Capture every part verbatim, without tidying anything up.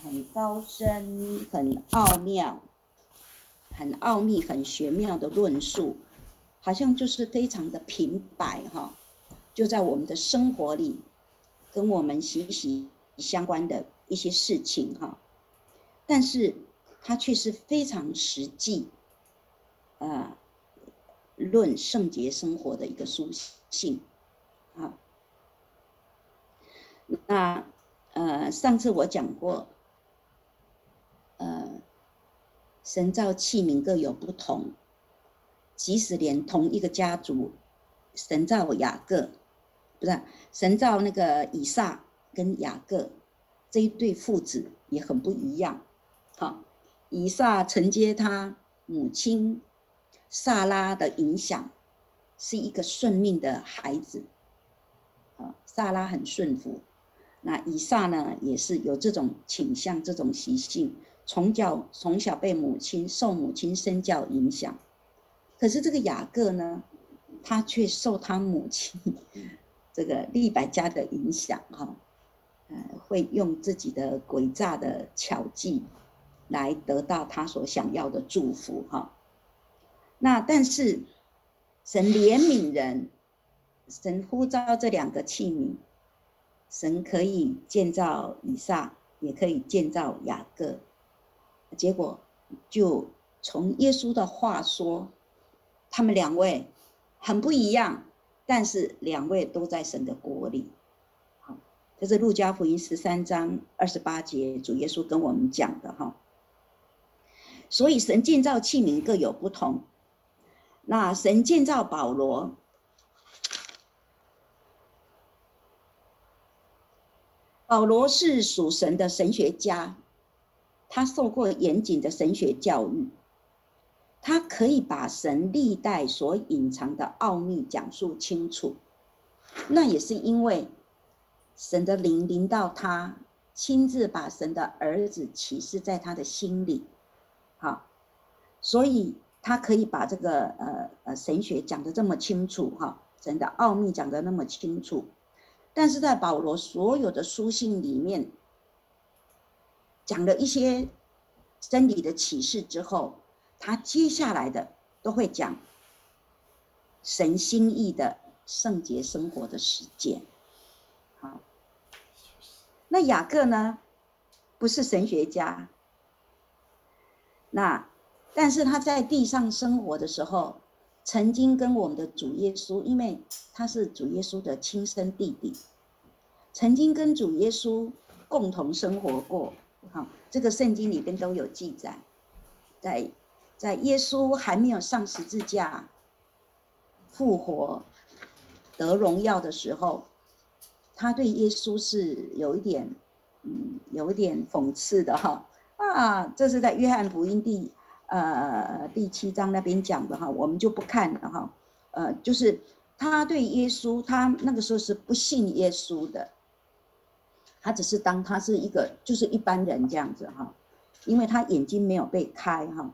很高深、很奥妙、很奥秘、很玄妙的论述，好像就是非常的平白哈，就在我们的生活里，跟我们息息相关的一些事情哈，但是它却是非常实际，呃，论圣洁生活的一个书信啊。那呃，上次我讲过，呃，神造器皿各有不同，即使连同一个家族，神造雅各，不是神造那个以撒跟雅各这一对父子也很不一样。好，以撒承接他母亲撒拉的影响，是一个顺命的孩子。啊，撒拉很顺服。那以撒呢，也是有这种倾向、这种习性，从小从小被母亲受母亲身教影响。可是这个雅各呢，他却受他母亲这个利百加的影响，哈，呃，会用自己的诡诈的巧计来得到他所想要的祝福，哈。那但是神怜悯人，神呼召这两个器皿。神可以建造以撒，也可以建造雅各，结果就从耶稣的话说，他们两位很不一样，但是两位都在神的国里。好，这是路加福音十三章二十八节，主耶稣跟我们讲的哈。所以神建造器皿各有不同。那神建造保罗。保罗是属神的神学家，他受过严谨的神学教育，他可以把神历代所隐藏的奥秘讲述清楚。那也是因为神的灵临到他，亲自把神的儿子启示在他的心里，好，所以他可以把这个呃呃神学讲得这么清楚哈，神的奥秘讲得那么清楚。但是在保罗所有的书信里面，讲了一些真理的启示之后，他接下来的都会讲神心意的圣洁生活的实践。好，那雅各呢，不是神学家，那但是他在地上生活的时候，曾经跟我们的主耶稣，因为他是主耶稣的亲生弟弟，曾经跟主耶稣共同生活过。好，这个圣经里边都有记载，在在耶稣还没有上十字架、复活、得荣耀的时候，他对耶稣是有一点，嗯，有一点讽刺的哈。啊，这是在约翰福音第呃第七章那边讲的哈，我们就不看了哈。呃，就是他对耶稣，他那个时候是不信耶稣的，他只是当他是一个就是一般人这样子哈，因为他眼睛没有被开哈，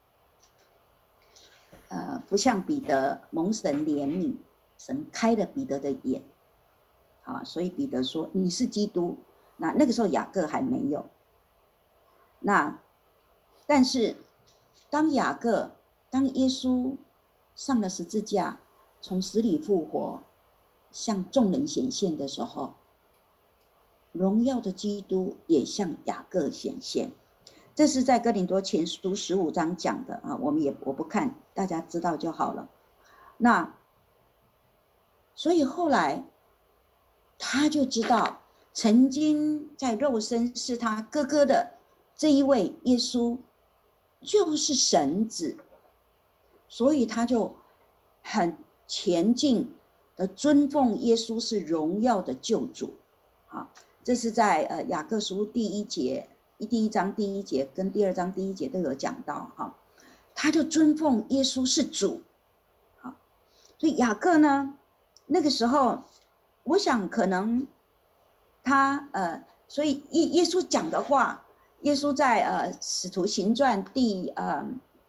呃，不像彼得蒙神怜悯，神开了彼得的眼，啊，所以彼得说你是基督。那那个时候雅各还没有。那但是当雅各当耶稣上了十字架，从死里复活，向众人显现的时候，荣耀的基督也向雅各显现。这是在哥林多前书十五章讲的啊，我们也我不看，大家知道就好了。那所以后来他就知道，曾经在肉身是他哥哥的这一位耶稣就是神子，所以他就很前进的尊奉耶稣是荣耀的救主。好，这是在呃雅各书第一节。第一章第一节跟第二章第一节都有讲到哈，他就尊奉耶稣是主，好，所以雅各呢，那个时候，我想可能他呃，所以耶耶稣讲的话，耶稣在呃使徒行传第呃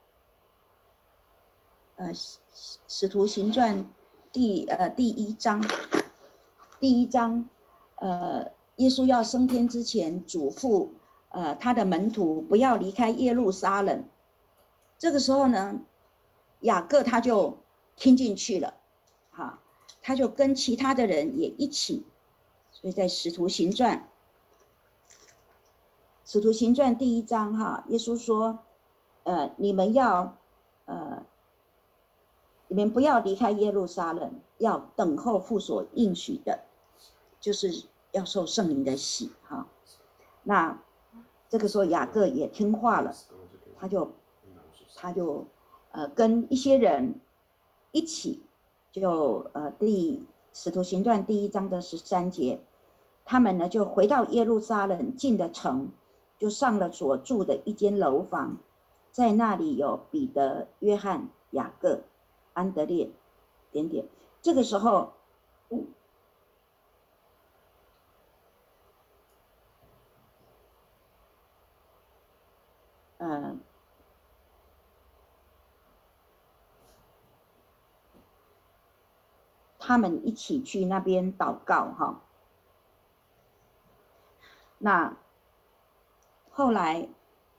呃使徒行传第呃第一章第一章呃耶稣要升天之前嘱咐。 呃他的门徒不要离开耶路撒冷。这个时候呢，雅各他就听进去了，哈，他就跟其他的人也一起。所以在使徒行传，使徒行传第一章哈，耶稣说，呃，你们要，呃，你们不要离开耶路撒冷，要等候父所应许的，就是要受圣灵的洗哈。那这个时候雅各也听话了，他就他就呃跟一些人一起，就呃第使徒行传第一章的十三节，他们呢就回到耶路撒冷，进了城，就上了所住的一间楼房，在那里有彼得、约翰、雅各、安德烈，点点。这个时候，呃，他们一起去那边祷告哈。那后来，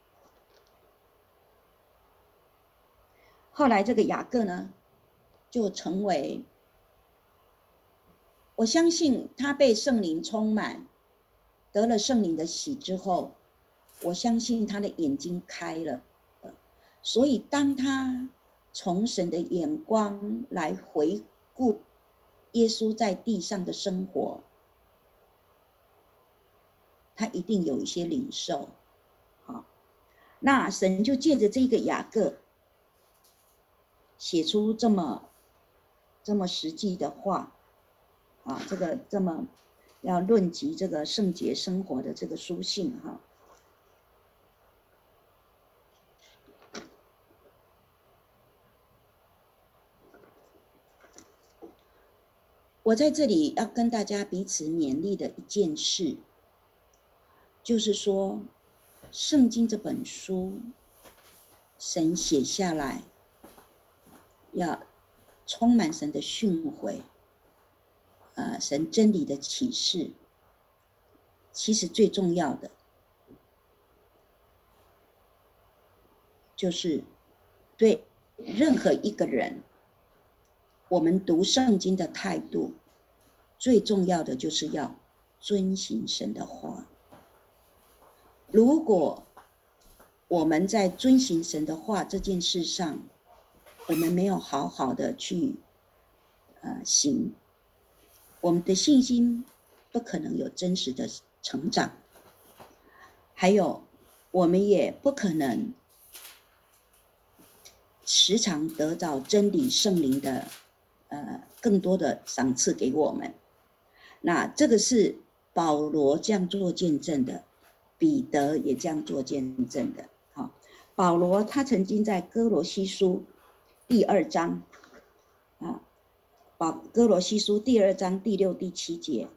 后来这个雅各呢，就成为，我相信他被圣灵充满，得了圣灵的洗之后，我相信他的眼睛开了，所以当他从神的眼光来回顾耶稣在地上的生活，他一定有一些领受。好，那神就借着这个雅各写出这么这么实际的话啊，这个这么要论及这个圣洁生活的这个书信哈。我在这里要跟大家彼此勉励的一件事，就是说，圣经这本书，神写下来，要充满神的训诲，呃，神真理的启示。其实最重要的，就是对任何一个人，我们读圣经的态度，最重要的就是要遵行神的话。如果我们在遵行神的话这件事上，我们没有好好的去呃行，我们的信心不可能有真实的成长，还有我们也不可能时常得到真理圣灵的呃更多的赏赐给我们。那这个是保罗这样做见证的，彼得也这样做见证的。好，保罗他曾经在哥罗西书第二章啊，保哥罗西书第二章第六第七节，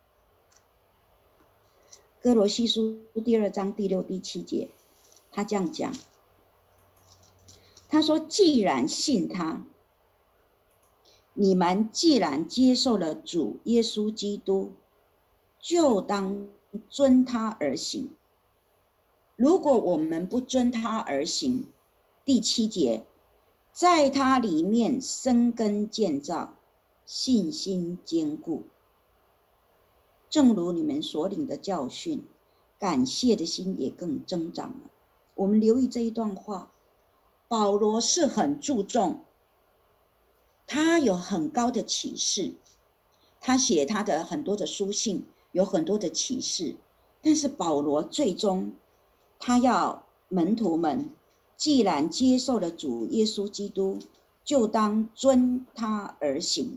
哥罗西书第二章第六第七节，他这样讲，他说：既然信他，你们既然接受了主耶稣基督，就当遵他而行。如果我们不遵他而行，第七节，在他里面生根建造，信心坚固，正如你们所领的教训，感谢的心也更增长了。我们留意这一段话，保罗是很注重，他有很高的启示，他写他的很多的书信有很多的启示，但是保罗最终他要门徒们既然接受了主耶稣基督，就当遵他而行，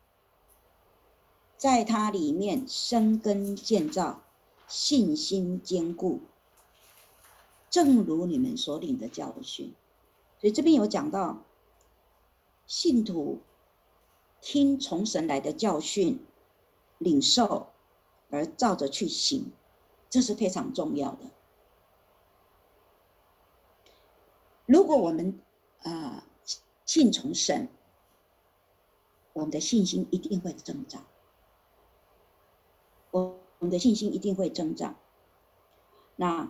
在他里面生根建造，信心坚固，正如你们所领的教训。所以这边有讲到信徒听从神来的教训，领受而照着去行，这是非常重要的。如果我们呃信从神，我们的信心一定会增长，我们的信心一定会增长。 那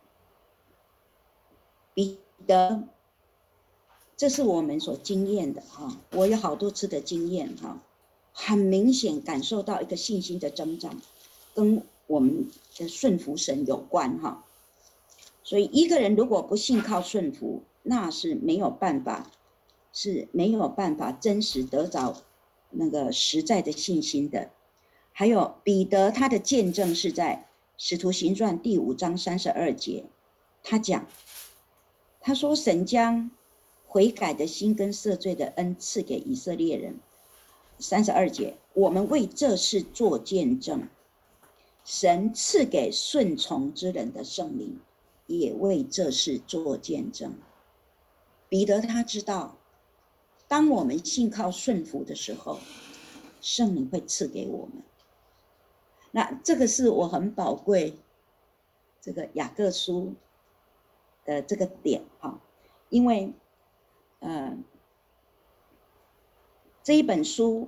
彼得，这是我们所经验的哈，我有好多次的经验哈，很明显感受到一个信心的增长，跟我们的顺服神有关哈。所以一个人如果不信靠顺服，那是没有办法，是没有办法真实得着那个实在的信心的。还有彼得他的见证是在使徒行传第五章三十二节，他讲，他说神将悔改的心跟赦罪的恩赐给以色列人。三十二节，我们为这事做见证，神赐给顺从之人的圣灵，也为这事做见证。彼得他知道，当我们信靠顺服的时候，圣灵会赐给我们。那这个是我很宝贵这个雅各书的这个点哈，因为呃这一本书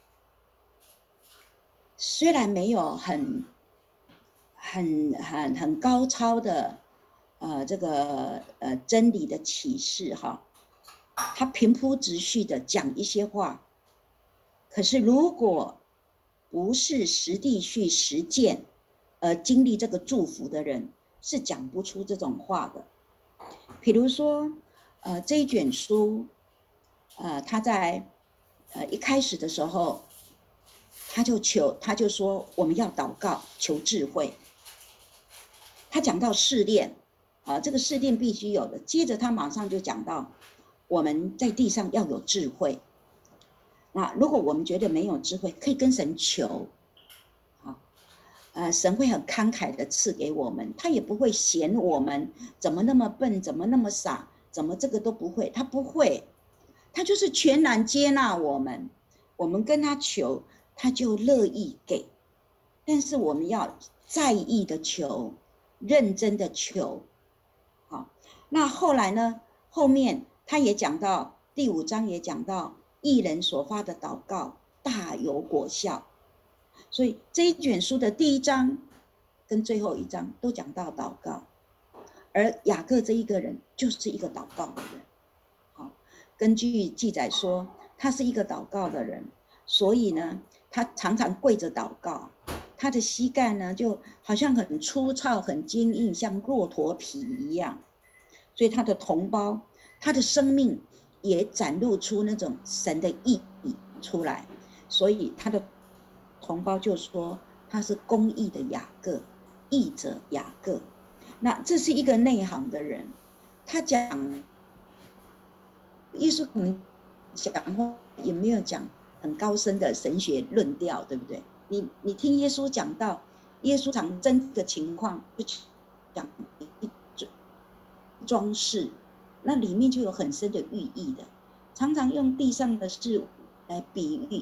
虽然没有很很很很高超的呃这个呃真理的启示哈，它平铺直叙的讲一些话，可是如果不是实地去实践而经历这个祝福的人，是讲不出这种话的。比如说呃这一卷书呃他在呃一开始的时候，他就求他就说我们要祷告求智慧，他讲到试炼啊，这个试炼必须有的，接着他马上就讲到我们在地上要有智慧。那如果我们觉得没有智慧，可以跟神求，好，呃，神会很慷慨的赐给我们，他也不会嫌我们怎么那么笨，怎么那么傻，怎么这个都不会，他不会，他就是全然接纳我们，我们跟他求，他就乐意给，但是我们要在意的求，认真的求，好，那后来呢？后面他也讲到第五章也讲到，义人所发的祷告大有果效，所以这一卷书的第一章跟最后一章都讲到祷告，而雅各这一个人就是一个祷告的人。好，根据记载说他是一个祷告的人，所以呢，他常常跪着祷告，他的膝盖呢就好像很粗糙、很坚硬，像骆驼皮一样，所以他的同胞，他的生命也展露出那种神的意义出来，所以他的同胞就说他是公义的雅各，义者雅各。那这是一个内行的人，他讲耶稣可能讲话也没有讲很高深的神学论调，对不对？你你听耶稣讲到耶稣常真的情况，就讲一装饰，那里面就有很深的寓意的，常常用地上的事物来比喻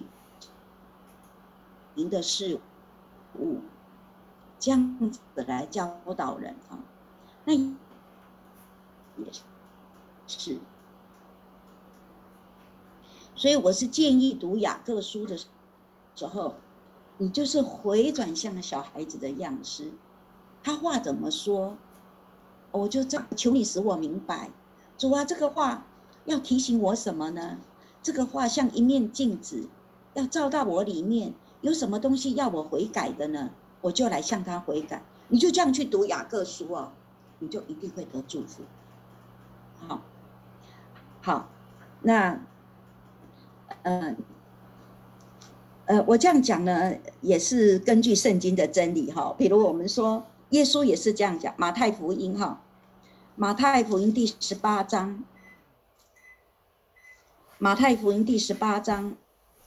您的事物，这样子来教导人啊，那也是。所以我是建议读雅各书的时候，你就是回转向小孩子的样式，他话怎么说，我就这样求你使我明白。主啊，这个话要提醒我什么呢？这个话像一面镜子，要照到我里面，有什么东西要我悔改的呢？我就来向他悔改。你就这样去读雅各书哦，你就一定会得祝福。好，好，那呃呃，我这样讲呢，也是根据圣经的真理哈。比如我们说，耶稣也是这样讲，马太福音哈，马太福音第十八章，马太福音第十八章，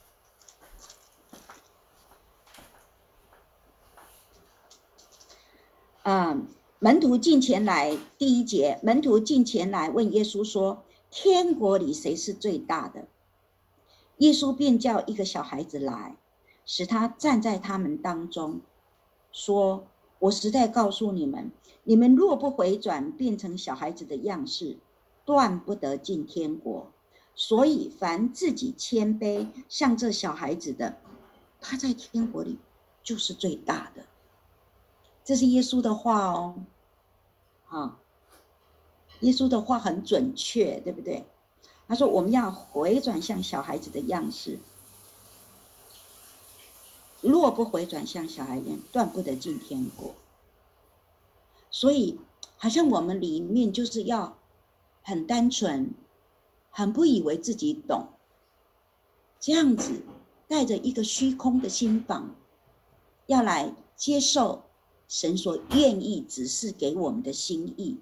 啊、嗯，门徒进前来，第一节，门徒进前来问耶稣说：“天国里谁是最大的？”耶稣便叫一个小孩子来，使他站在他们当中，说：“我实在告诉你们，你们若不回转，变成小孩子的样式，断不得进天国。所以凡自己谦卑，像这小孩子的，他在天国里就是最大的。”这是耶稣的话哦。 啊，耶稣的话很准确，对不对？他说我们要回转向小孩子的样式，若不回转向小孩一样，断不得进天国。所以好像我们里面就是要很单纯，很不以为自己懂，这样子带着一个虚空的心房，要来接受神所愿意指示给我们的心意。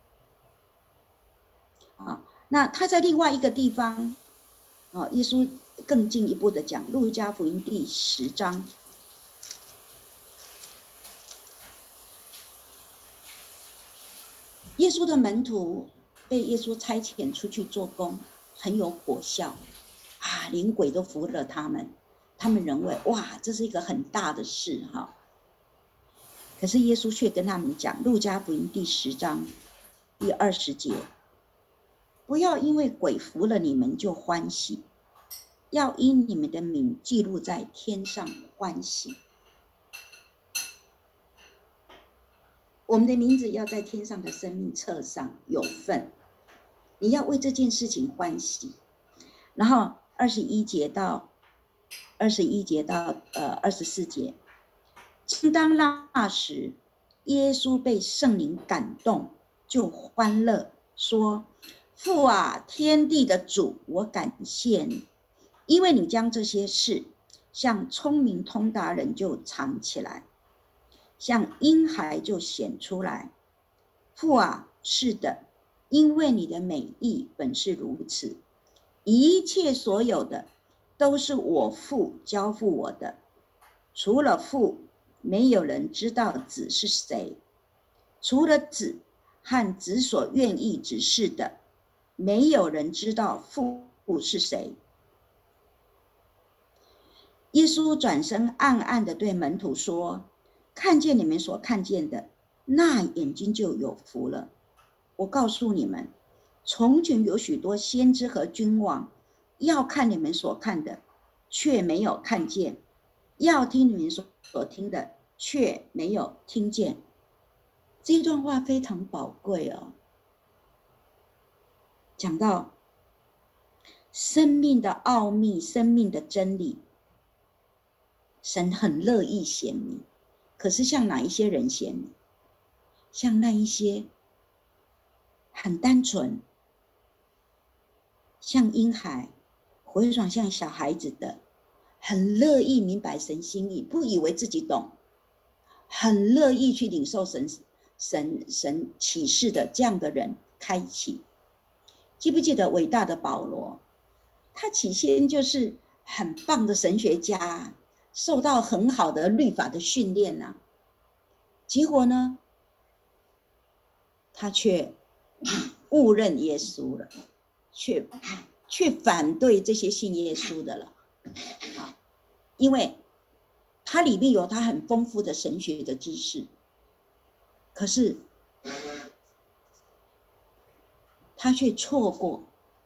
啊，那他在另外一个地方，啊，耶稣更进一步的讲，路加福音第十章，耶稣的门徒被耶稣差遣出去做工，很有果效啊，连鬼都服了他们。他们认为哇，这是一个很大的事哈。可是耶稣却跟他们讲，路加福音第十章第二十节，不要因为鬼服了你们就欢喜，要因你们的名记录在天上欢喜。我们的名字要在天上的生命册上有份，你要为这件事情欢喜。然后二十一节到二十一节到呃二十四节，正当那时，耶稣被圣灵感动，就欢乐说：“父啊，天地的主，我感谢你，因为你将这些事向聪明通达人就藏起来，向婴孩就显出来。父啊，是的，因为你的美意本是如此。一切所有的都是我父交付我的，除了父，没有人知道子是谁；除了子和子所愿意指示的，没有人知道父是谁。”耶稣转身暗暗地对门徒说：“看见你们所看见的，那眼睛就有福了。我告诉你们，从前有许多先知和君王，要看你们所看的，却没有看见；要听你们所听的，却没有听见。”这段话非常宝贵哦，讲到生命的奥秘，生命的真理，神很乐意显明。可是向哪一些人显明？像那一些很单纯，像婴孩，回转像小孩子的，很乐意明白神心意，不以为自己懂，很乐意去领受神神神启示的这样的人开启。记不记得伟大的保罗？他起先就是很棒的神学家，受到很好的律法的训练啊，结果呢，他却误认耶稣了，却却反对这些信耶稣的了，因为他里面有他很丰富的神学的知识，可是他却错过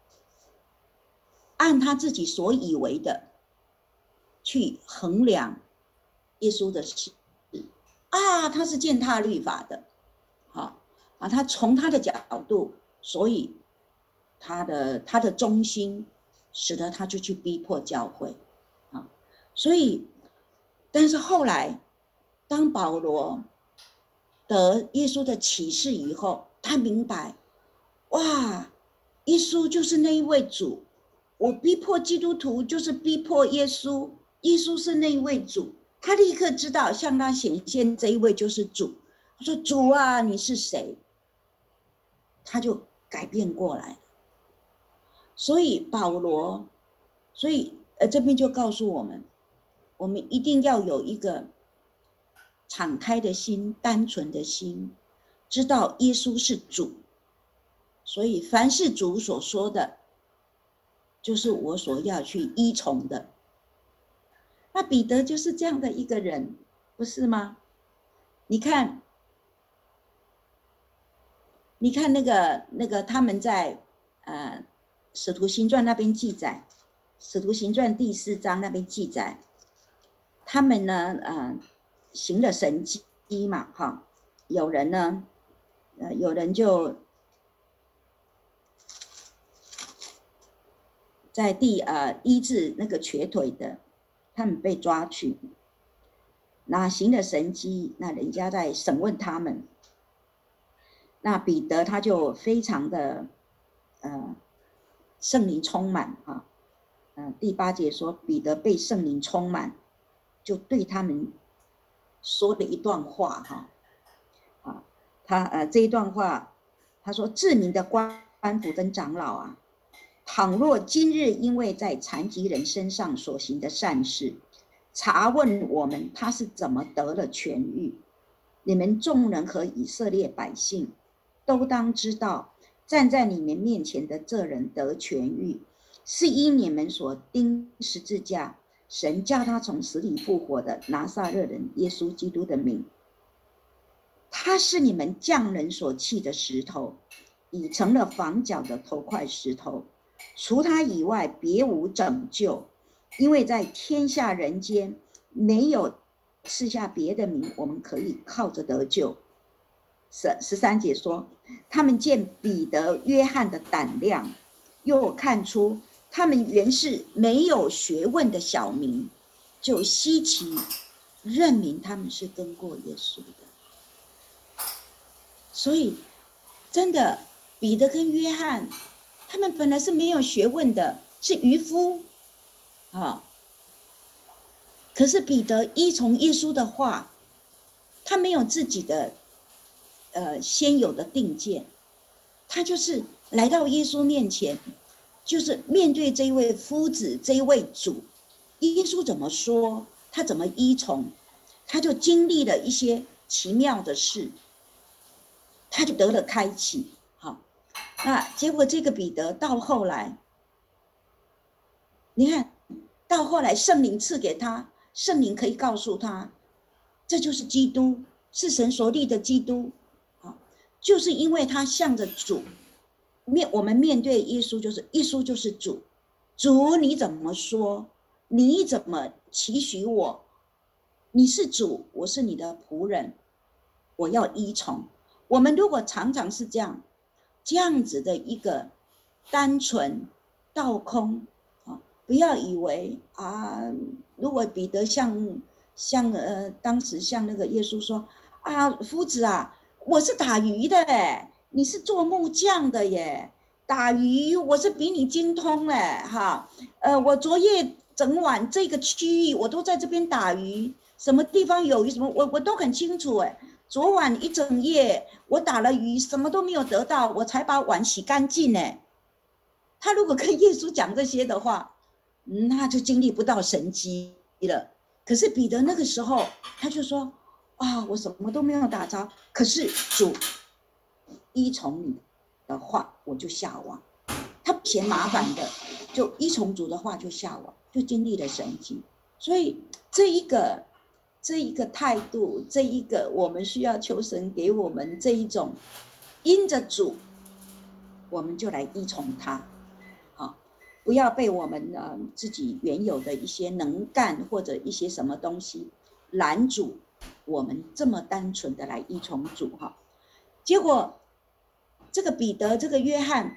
按他自己所以为的去衡量耶稣的事啊，他是践踏律法的，好啊，他从他的角度，所以他的他的忠心，使得他就去逼迫教会啊，所以，但是后来，当保罗得耶稣的启示以后，他明白，哇，耶稣就是那一位主，我逼迫基督徒就是逼迫耶稣，耶稣是那一位主，他立刻知道向他显现这一位就是主。他说：“主啊，你是谁？”他就改变过来。所以保罗，所以呃这边就告诉我们，我们一定要有一个敞开的心，单纯的心，知道耶稣是主。所以凡是主所说的，就是我所要去依从的。那彼得就是这样的一个人，不是吗？你看，你看那个那个他们在呃使徒行传那边记载，使徒行传第四章那边记载，他们呢呃行了神迹嘛，哈，有人呢呃，有人就在第呃医治那个瘸腿的，他们被抓去，那行了神迹，那人家在审问他们，那彼得他就非常的呃圣灵充满哈，呃第八节说彼得被圣灵充满，就对他们说了一段话哈，啊，他呃这一段话，他说至明的官府跟长老啊。倘若今日因为在残疾人身上所行的善事，查问我们他是怎么得了痊愈，你们众人和以色列百姓都当知道，站在你们面前的这人得痊愈，是因你们所钉十字架，神叫他从死里复活的拿撒勒人耶稣基督的名。他是你们匠人所弃的石头，已成了房角的头块石头。除他以外，别无拯救，因为在天下人间没有赐下别的名，我们可以靠着得救。十三节说，他们见彼得、约翰的胆量，又看出他们原是没有学问的小民，就稀奇，认明他们是跟过耶稣的。所以，真的，彼得跟约翰。他们本来是没有学问的，是渔夫，啊，可是彼得依从耶稣的话，他没有自己的呃先有的定见，他就是来到耶稣面前，就是面对这一位夫子，这一位主，耶稣怎么说，他怎么依从，他就经历了一些奇妙的事，他就得了开启。那结果这个彼得到后来，你看到后来圣灵赐给他，圣灵可以告诉他，这就是基督，是神所立的基督，就是因为他向着主面，我们面对耶稣就是耶稣就是主，主你怎么说，你怎么期许我，你是主，我是你的仆人，我要依从。我们如果常常是这样。这样子的一个单纯倒空啊，不要以为啊，如果彼得像像呃当时像那个耶稣说啊，夫子啊，我是打鱼的哎，你是做木匠的耶，打鱼我是比你精通哎哈，呃，我昨夜整晚这个区域我都在这边打鱼，什么地方有鱼什么我我都很清楚哎。昨晚一整夜，我打了鱼，什么都没有得到，我才把碗洗干净呢。他如果跟耶稣讲这些的话，那就经历不到神迹了。可是彼得那个时候，他就说：“啊，我什么都没有打着，可是主依从你的话，我就下网。他不嫌麻烦的，就依从主的话就下网，就经历了神迹。所以这一个。”这一个态度，这一个我们需要求神给我们这一种因着主，我们就来依从他，好，不要被我们呃自己原有的一些能干或者一些什么东西拦阻我们这么单纯的来依从主哈。结果这个彼得，这个约翰，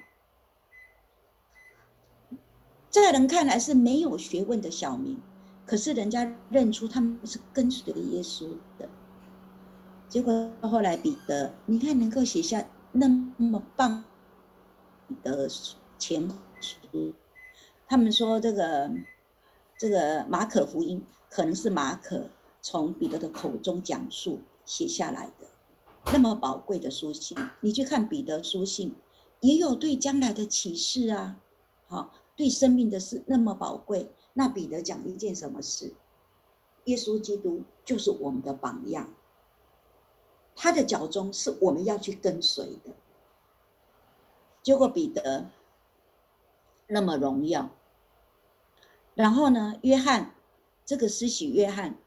在人看来是没有学问的小民。可是人家认出他们是跟随耶稣的，结果后来彼得，你看能够写下那么棒的前书，他们说这个这个马可福音可能是马可从彼得的口中讲述写下来的，那么宝贵的书信，你去看彼得书信，也有对将来的启示啊，好，对生命的事那么宝贵。那彼得讲一件什么事？耶稣基督就是我们的榜样，他的脚中是我们要去跟随的。结果彼得那么荣耀，然后呢，约翰这个施洗约翰，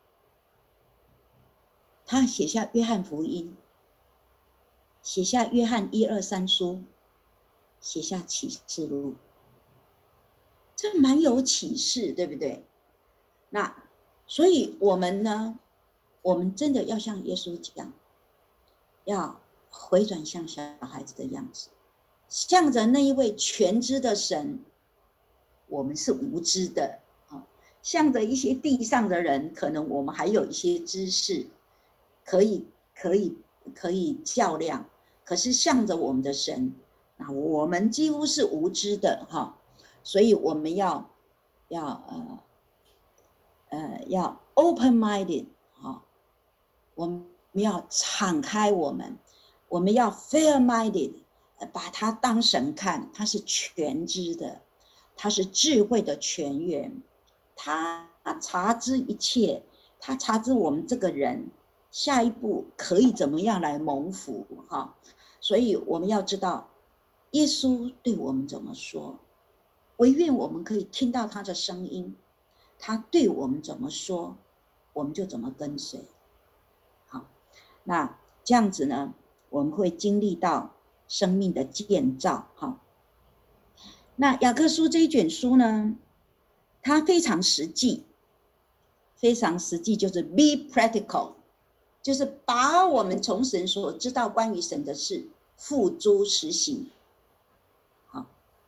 他写下约翰福音，写下约翰一二三书，写下启示录。这蛮有启示，对不对？那所以我们呢，我们真的要向耶稣讲，要回转向小孩子的样子，向着那一位全知的神，我们是无知的啊。向着一些地上的人，可能我们还有一些知识，可以可以可以较量，可是向着我们的神，那我们几乎是无知的哈。所以我们要要呃呃要 open minded 哈，我们要敞开我们。我们要 fair minded， 把它当神看，它是全知的，它是智慧的泉源，他察知一切，他察知我们这个人下一步可以怎么样来蒙福哈。所以我们要知道耶稣对我们怎么说，唯愿我们可以听到他的声音，他对我们怎么说，我们就怎么跟随。好，那这样子呢，我们会经历到生命的建造。好，那雅各书这一卷书呢，它非常实际，非常实际，就是 be practical， 就是把我们从神所知道关于神的事付诸实行。好，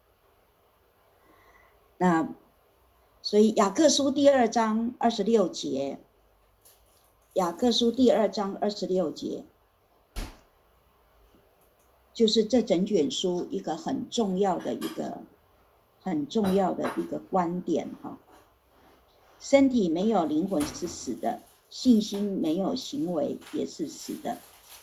那所以雅各书第二章二十六节，雅各书第二章二十六节，就是这整卷书一个很重要的一个很重要的一个观点哈。身体没有灵魂是死的，信心没有行为也是死的。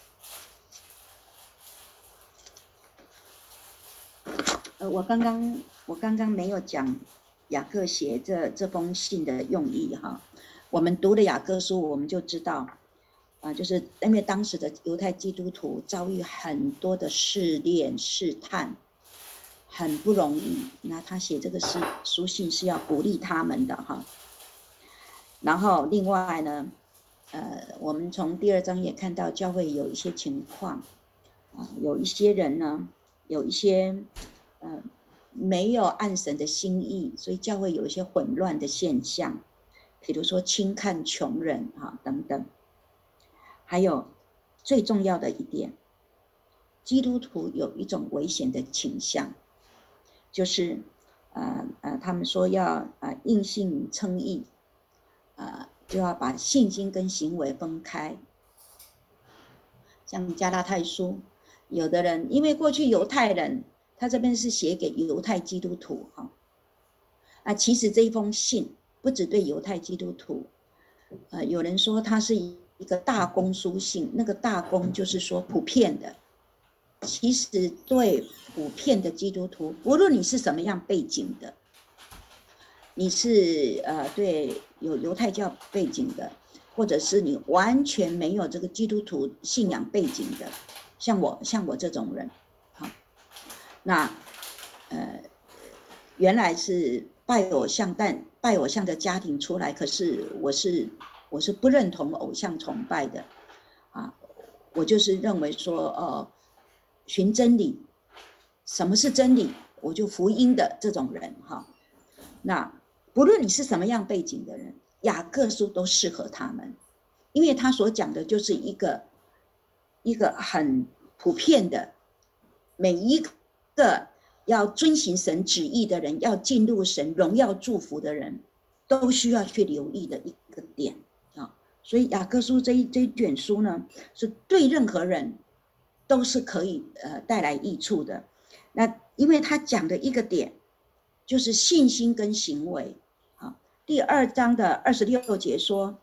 呃，我刚刚我刚刚没有讲雅各写这这封信的用意哈。我们读了雅各书，我们就知道，啊、呃，就是因为当时的犹太基督徒遭遇很多的试炼试探，很不容易。那他写这个书书信是要鼓励他们的哈。然后另外呢，呃，我们从第二章也看到教会有一些情况，啊、呃，有一些人呢，有一些呃没有按神的心意，所以教会有一些混乱的现象，比如说轻看穷人啊等等。还有最重要的一点，基督徒有一种危险的倾向，就是呃呃，他们说要呃硬性称义。呃，就要把信心跟行为分开。像加拉太书，有的人因为过去犹太人，他这边是写给犹太基督徒哈。啊，其实这一封信不只对犹太基督徒，呃，有人说它是一个大公书信，那个大公就是说普遍的。其实对普遍的基督徒，无论你是什么样背景的，你是呃对有犹太教背景的，或者是你完全没有这个基督徒信仰背景的，像我像我这种人，好，那呃原来是拜偶像，但拜偶像的家庭出来，可是我是我是不认同偶像崇拜的啊，我就是认为说呃寻真理，什么是真理，我就福音的这种人哈，那。不论你是什么样背景的人，雅各书都适合他们，因为他所讲的就是一个一个很普遍的，每一个要遵行神旨意的人，要进入神荣耀祝福的人，都需要去留意的一个点啊。所以雅各书这一这一卷书呢，是对任何人都是可以呃带来益处的。那因为他讲的一个点，就是信心跟行为。第二章的二十六节说，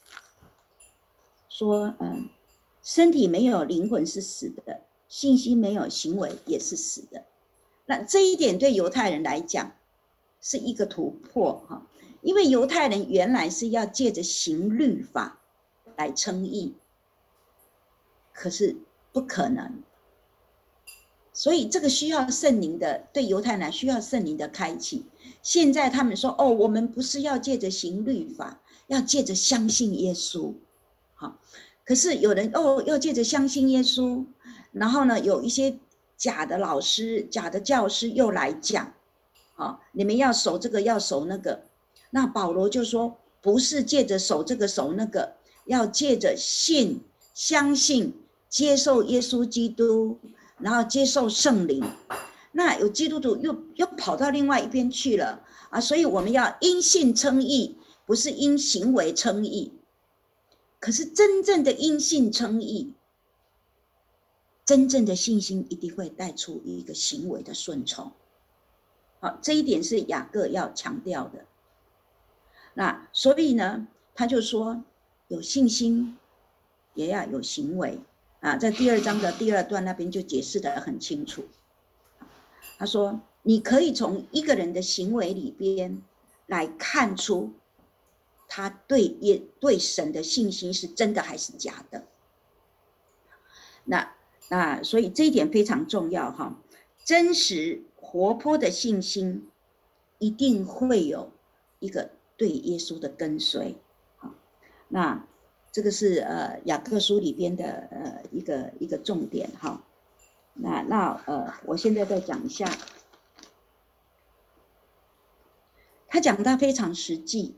说，嗯，身体没有灵魂是死的，信心没有行为也是死的。那这一点对犹太人来讲是一个突破哈，因为犹太人原来是要借着行律法来称义，可是不可能。所以这个需要圣灵的，对犹太人需要圣灵的开启。现在他们说，哦，我们不是要借着行律法，要借着相信耶稣。好，可是有人哦，要借着相信耶稣，然后呢，有一些假的老师、假的教师又来讲，好，你们要守这个，要守那个。那保罗就说，不是借着守这个守那个，要借着信、相信接受耶稣基督，然后接受圣灵。那有基督徒又又跑到另外一边去了啊！所以我们要因信称义，不是因行为称义。可是真正的因信称义，真正的信心一定会带出一个行为的顺从。好，这一点是雅各要强调的。那所以呢，他就说有信心也要有行为啊，在第二章的第二段那边就解释得很清楚。他说你可以从一个人的行为里边来看出他对也对神的信心是真的还是假的。那那所以这一点非常重要哈，真实活泼的信心一定会有一个对耶稣的跟随。好，那这个是呃雅各书里边的呃一个一个重点哈。那那呃，我现在再讲一下，他讲到非常实际，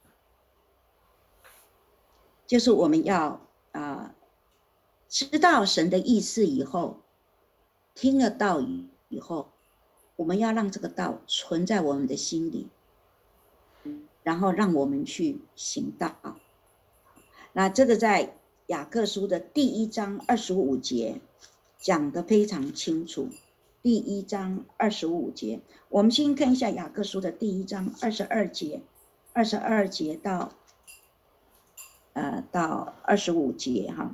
就是我们要啊、呃、知道神的意思以后，听了道以后，我们要让这个道存在我们的心里，然后让我们去行道。那这个在雅各书的第一章二十五节讲得非常清楚。第一章二十五节，我们先看一下雅各书的第一章二十二节，二十二节到呃到二十五节哈。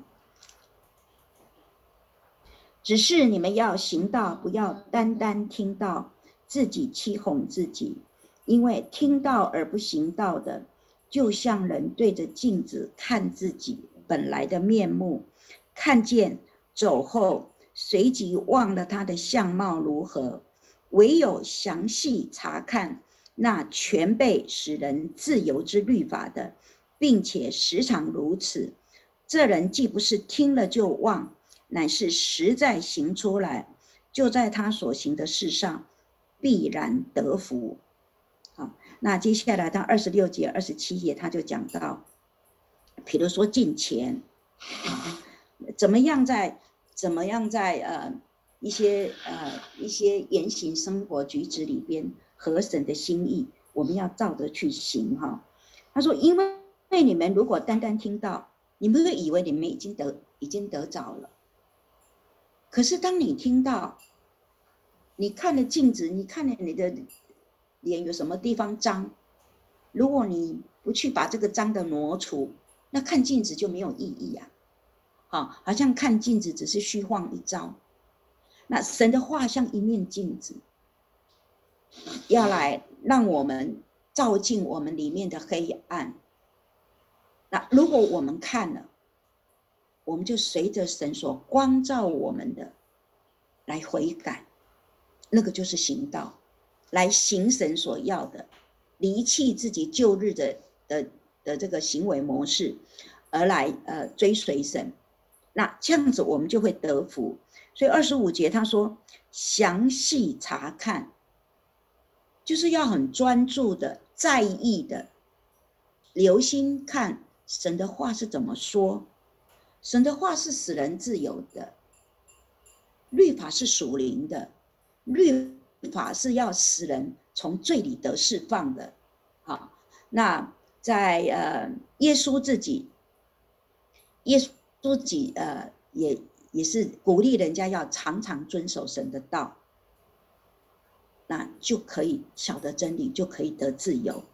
只是你们要行道，不要单单听道，自己欺哄自己，因为听道而不行道的，就像人对着镜子看自己本来的面目，看见走后，随即忘了他的相貌如何。唯有详细查看那全备使人自由之律法的，并且时常如此，这人既不是听了就忘，乃是实在行出来，就在他所行的事上必然得福。好，那接下来到二十六节、二十七节，他就讲到，比如说敬钱，怎么样在怎么样在呃一些呃一些言行生活举止里边合神的心意，我们要照着去行哈。他说，因为你们如果单单听到，你们会以为你们已经得已经得着了。可是当你听到，你看了镜子，你看了你的脸有什么地方脏，如果你不去把这个脏的挪除，那看镜子就没有意义啊。好，好像看镜子只是虚晃一招。那神的话像一面镜子，要来让我们照进我们里面的黑暗。那如果我们看了，我们就随着神所光照我们的来悔改，那个就是行道，来行神所要的，离弃自己旧日的的的这个行为模式，而来呃追随神。那这样子我们就会得福。所以二十五节他说，详细查看，就是要很专注的、在意的、留心看神的话是怎么说。神的话是使人自由的，律法是属灵的，律法是要使人从罪里得释放的。好，那在呃耶稣自己，耶稣自己呃也也是鼓励人家要常常遵守神的道，那就可以晓得真理，就可以得自由。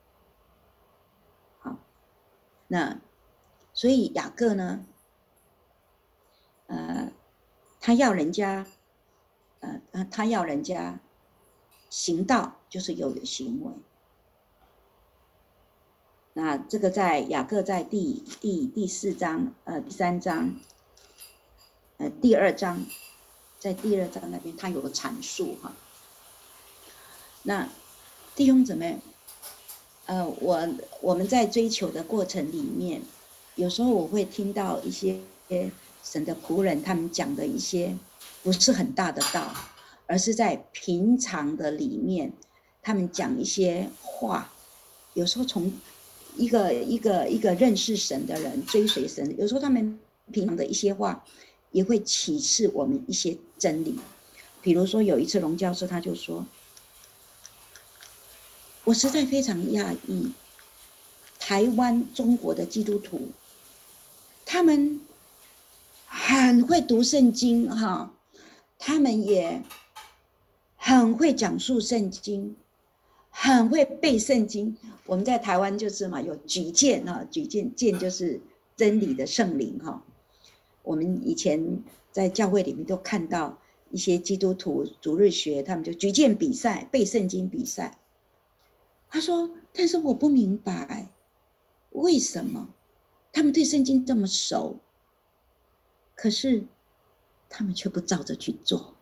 好，那所以雅各呢？呃，他要人家，呃，他要人家行道，就是有有行为。那这个在雅各在第第第四章，呃，第三章，呃，第二章，在第二章那边他有个阐述哈。那弟兄姊妹，呃，我我们在追求的过程里面，有时候我会听到一些神的仆人他们讲的一些不是很大的道，而是在平常的里面，他们讲一些话，有时候从一个一个一个认识神的人追随神，有时候他们平常的一些话也会启示我们一些真理。比如说有一次龙教授他就说，我实在非常讶异，台湾中国的基督徒，他们很会读圣经哈，他们也很会讲述圣经，很会背圣经。我们在台湾就是嘛，有举荐啊，举荐荐就是真理的圣灵哈。我们以前在教会里面都看到一些基督徒主日学，他们就举荐比赛、背圣经比赛。他说，但是我不明白为什么他们对圣经这么熟，可是他们却不照着去做。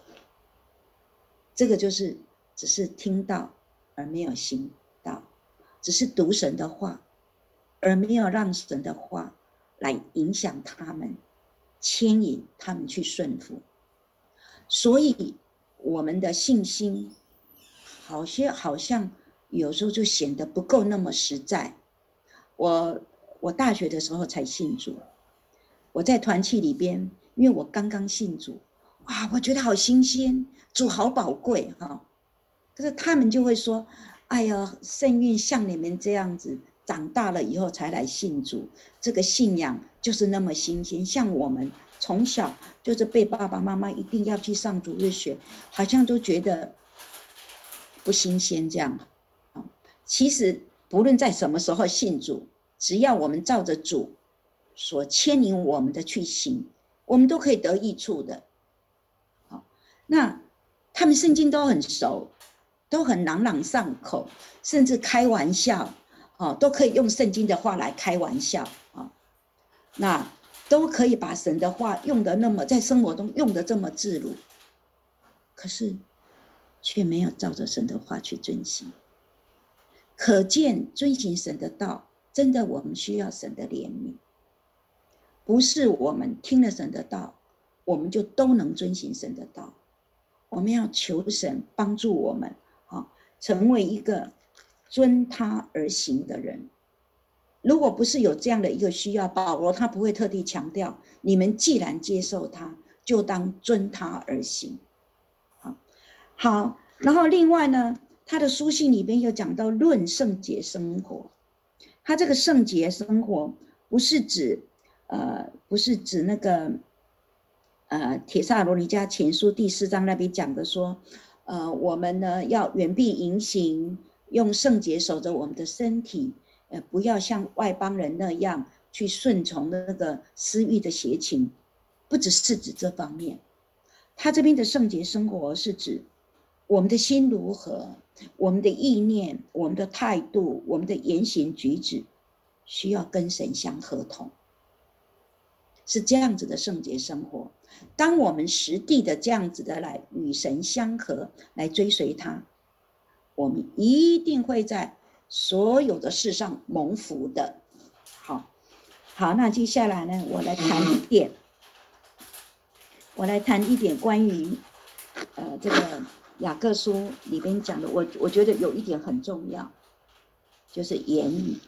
这个就是只是听到而没有行道，只是读神的话而没有让神的话来影响他们，牵引他们去顺服。所以我们的信心好些好像有时候就显得不够那么实在。我我大学的时候才信主，我在团契里边，因为我刚刚信主，哇，我觉得好新鲜，主好宝贵哈。可是他们就会说，哎呀，圣韵像你们这样子长大了以后才来信主，这个信仰就是那么新鲜。像我们从小就是被爸爸妈妈一定要去上主日学，好像都觉得不新鲜这样。其实不论在什么时候信主，只要我们照着主所牵引我们的去行，我们都可以得益处的。好，那他们圣经都很熟，都很朗朗上口，甚至开玩笑，哦，都可以用圣经的话来开玩笑啊，那都可以把神的话用的那么在生活中用的这么自如，可是却没有照着神的话去遵行。可见遵行神的道，真的我们需要神的怜悯，不是我们听了神的道，我们就都能遵行神的道。我们要求神帮助我们，啊，成为一个遵他而行的人。如果不是有这样的一个需要，保罗他不会特地强调，你们既然接受他，就当遵他而行。好，好，然后另外呢，他的书信里边又讲到论圣洁生活。他这个圣洁生活不是指呃不是指那个呃帖撒罗尼迦前书第四章那边讲的说，呃我们呢要远避淫行，用圣洁守着我们的身体，呃不要像外邦人那样去顺从那个私欲的邪情，不只是指这方面。他这边的圣洁生活是指我们的心如何，我们的意念，我们的态度，我们的言行举止需要跟神相合同，是这样子的圣洁生活。当我们实地的这样子的来与神相合，来追随他，我们一定会在所有的事上蒙福的。好，好，那接下来呢，我来谈一点，我来谈一点关于呃这个雅各书里边讲的，我我觉得有一点很重要，就是言语，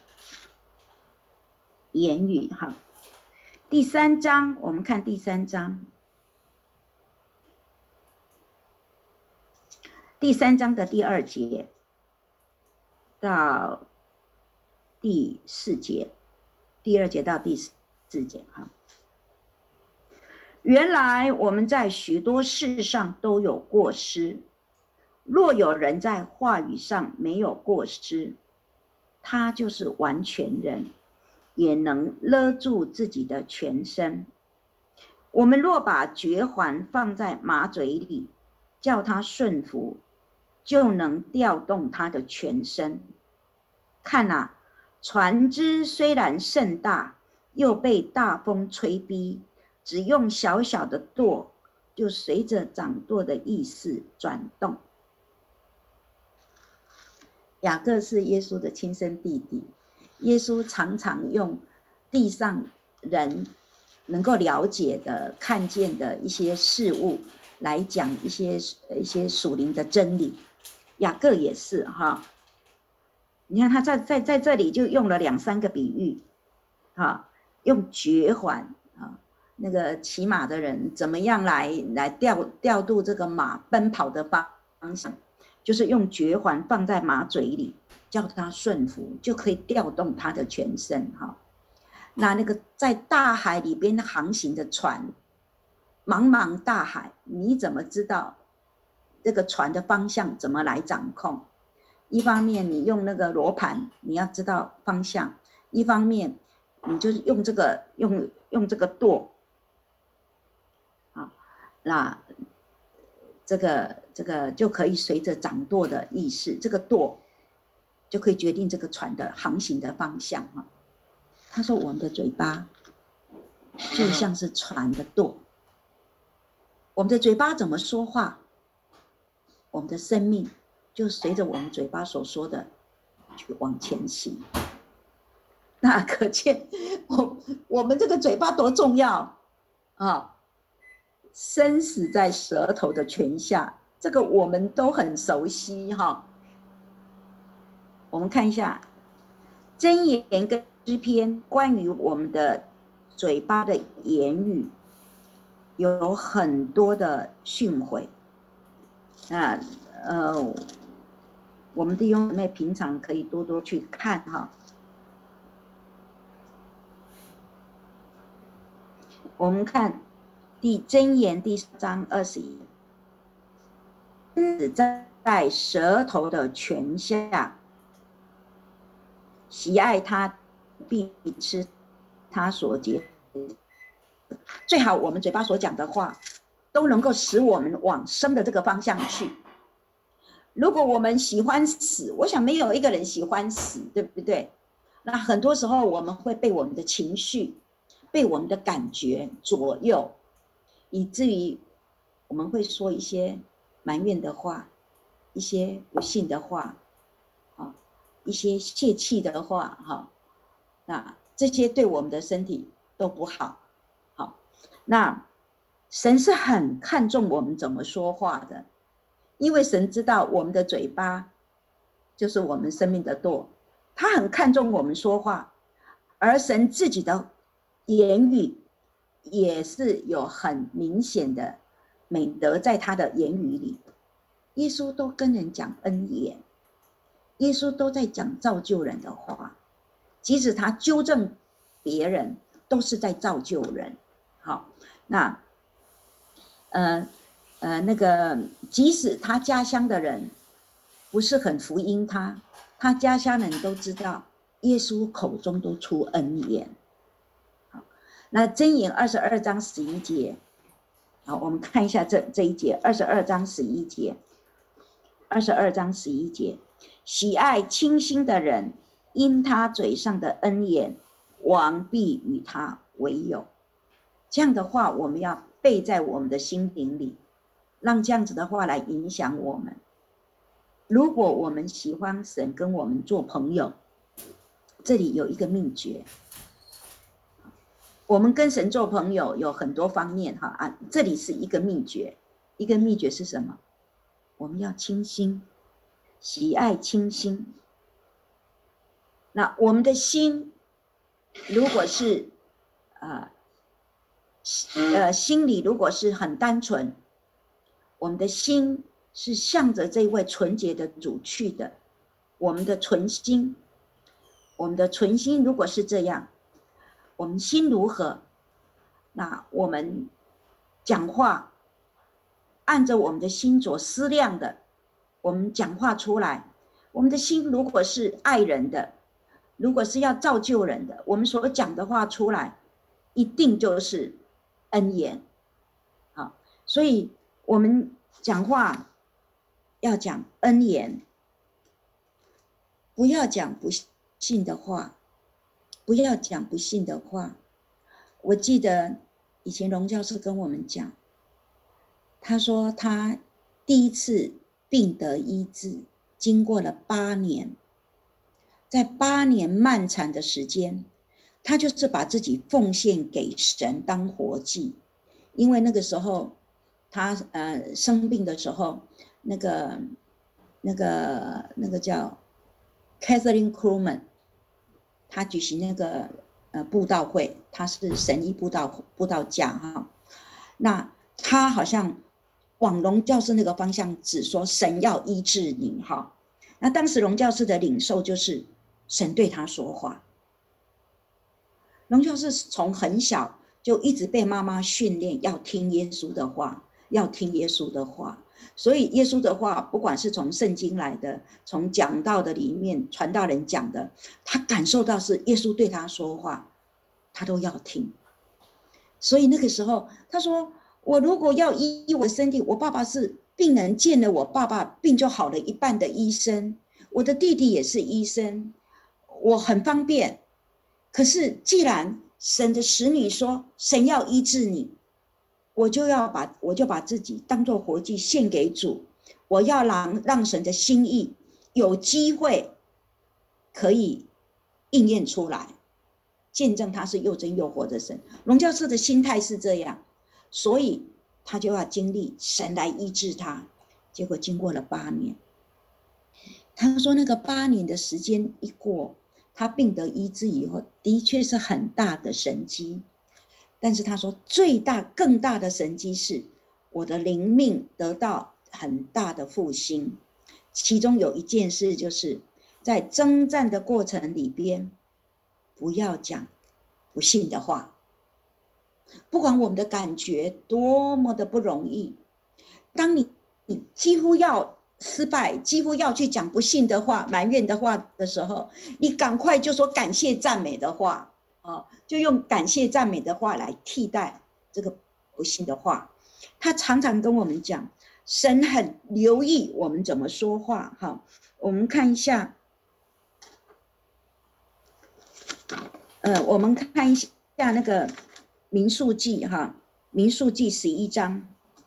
言语哈。第三章，我们看第三章，第三章的第二节到第四节，第二节到第四节哈。原来我们在许多事上都有过失，若有人在话语上没有过失，他就是完全人，也能勒住自己的全身。我们若把绝环放在马嘴里，叫他顺服，就能调动他的全身。看啊，船只虽然甚大，又被大风吹逼，只用小小的舵，就随着掌舵的意思转动。雅各是耶稣的亲生弟弟，耶稣常常用地上人能够了解的、看见的一些事物来讲一些一些属灵的真理。雅各也是哈，你看他在在在这里就用了两三个比喻，哈，用绝环啊， 那个骑马的人怎么样来来调调度这个马奔跑的方向，就是用绝环放在马嘴里，叫它顺服，就可以调动它的全身哈。那那个在大海里边航行的船，茫茫大海，你怎么知道这个船的方向怎么来掌控？一方面你用那个罗盘，你要知道方向；一方面你就是用这个用用这个舵，啊，那这个这个就可以随着掌舵的意识，这个舵就可以决定这个船的航行的方向哈。他说我们的嘴巴就像是船的舵，我们的嘴巴怎么说话，我们的生命就随着我们嘴巴所说的去往前行。那可见我我们这个嘴巴多重要啊！生死在舌头的泉下，这个我们都很熟悉哈。我们看一下箴言跟诗篇关于我们的嘴巴的言语有很多的训诲。那呃，我们弟兄姊妹平常可以多多去看哈。我们看第箴言第三章二十一，狮子在舌头的泉下，喜爱它，必吃它所结。最好我们嘴巴所讲的话，都能够使我们往生的这个方向去。如果我们喜欢死，我想没有一个人喜欢死，对不对？那很多时候我们会被我们的情绪，被我们的感觉左右，以至于我们会说一些埋怨的话，一些不幸的话，啊，一些泄气的话，哈，那这些对我们的身体都不好。好，那神是很看重我们怎么说话的，因为神知道我们的嘴巴就是我们生命的舵，他很看重我们说话，而神自己的言语也是有很明显的美德在他的言语里。耶稣都跟人讲恩言，耶稣都在讲造就人的话，即使他纠正别人，都是在造就人。好，那呃呃那个，即使他家乡的人不是很福音他，他家乡人都知道耶稣口中都出恩言。好，那箴言二十二章十一节，好，我们看一下这这一节，二十二章十一节，二十二章十一节，喜爱清心的人，因他嘴上的恩言，王必与他为友。这样的话，我们要背在我们的心灵里，让这样子的话来影响我们。如果我们喜欢神跟我们做朋友，这里有一个秘诀。我们跟神做朋友有很多方面哈啊，这里是一个秘诀。一个秘诀是什么？我们要清心，喜爱清心。那我们的心，如果是呃呃心里如果是很单纯，我们的心是向着这位纯洁的主去的，我们的纯心，我们的纯心如果是这样，我们心如何，那我们讲话按着我们的心所思量的，我们讲话出来。我们的心如果是爱人的，如果是要造就人的，我们所讲的话出来一定就是恩言。好，所以我们讲话要讲恩言，不要讲不信的话，不要讲不信的话。我记得以前荣教授跟我们讲，他说他第一次病得医治，经过了八年，在八年漫长的时间，他就是把自己奉献给神当活祭。因为那个时候他呃生病的时候，那个那个那个叫 Catherine Kuhlman， 他举行那个呃布道会，他是神医布道布道家哈。那他好像往龙教师那个方向指说神要医治你哈。那当时龙教师的领受就是神对他说话。龙教师从很小就一直被妈妈训练要听耶稣的话，要听耶稣的话。所以耶稣的话不管是从圣经来的，从讲道的里面传道人讲的，他感受到是耶稣对他说话，他都要听。所以那个时候他说，我如果要医我的身体，我爸爸是病人见了我爸爸病就好了一半的医生，我的弟弟也是医生，我很方便。可是既然神的使女说神要医治你，我就要把我就把自己当作活祭献给主，我要让让神的心意有机会可以应验出来，见证他是又真又活的神。龙教师的心态是这样，所以他就要经历神来医治他。结果经过了八年，他说那个八年的时间一过，他病得医治以后，的确是很大的神迹。但是他说最大更大的神迹是我的灵命得到很大的复兴。其中有一件事就是在征战的过程里边，不要讲不信的话。不管我们的感觉多么的不容易，当你你几乎要失败，几乎要去讲不信的话、埋怨的话的时候，你赶快就说感谢赞美的话、哦、就用感谢赞美的话来替代这个不信的话。他常常跟我们讲，神很留意我们怎么说话、哦、我们看一下呃，我们看一下那个民数记哈，民数记十一章。